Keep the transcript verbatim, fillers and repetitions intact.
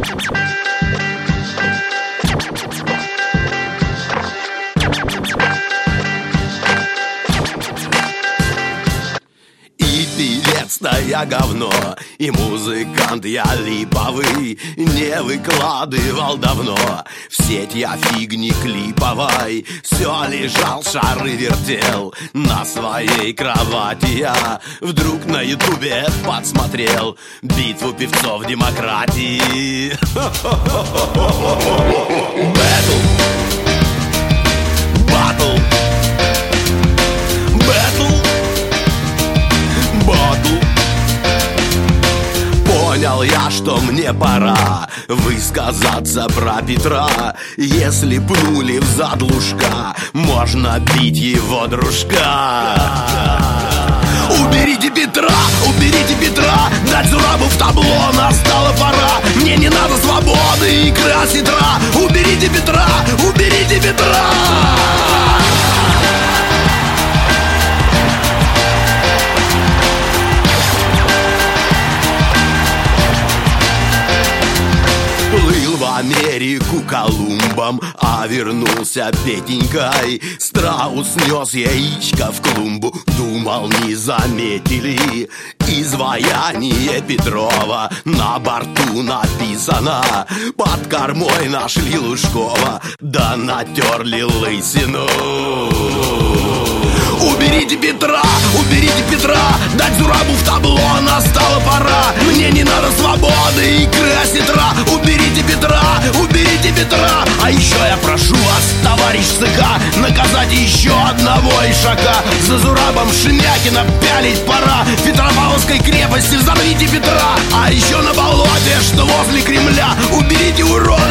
Певец-то я говно, и музыкант я липовый. Не выкладывал давно в сеть я фигни клиповой. Все лежал, шары вертел на своей кровати. Я вдруг на ютубе подсмотрел битву певцов демократии. Бэтл, батл, бэтл, батл. Понял я, что мне пора высказаться про Петра. Если пнули в задлушка, можно бить его дружка. Уберите Петра, уберите Петра, дать Зурабу в табло, настала пора. Мне не надо свободы и краситра. Уберите Петра, уберите Петра. Плыл в Америку Колумбом, а вернулся Петенькой. Страус нес яичко в клумбу, думал, не заметили. Изваяние Петрова на борту написано. Под кормой нашли Лужкова, да натерли лысину. Уберите Петра, уберите Петра, дать Зурабу в табло, настала пора. Мне не надо свободы и краситра. Уберите Петра, уберите Петра. А еще я прошу вас, товарищ ЦК, наказать еще одного ишака. За Зурабом Шемякина пялить пора. В Петропавловской крепости взорвите Петра. А еще на болоте, что возле Кремля, уберите урода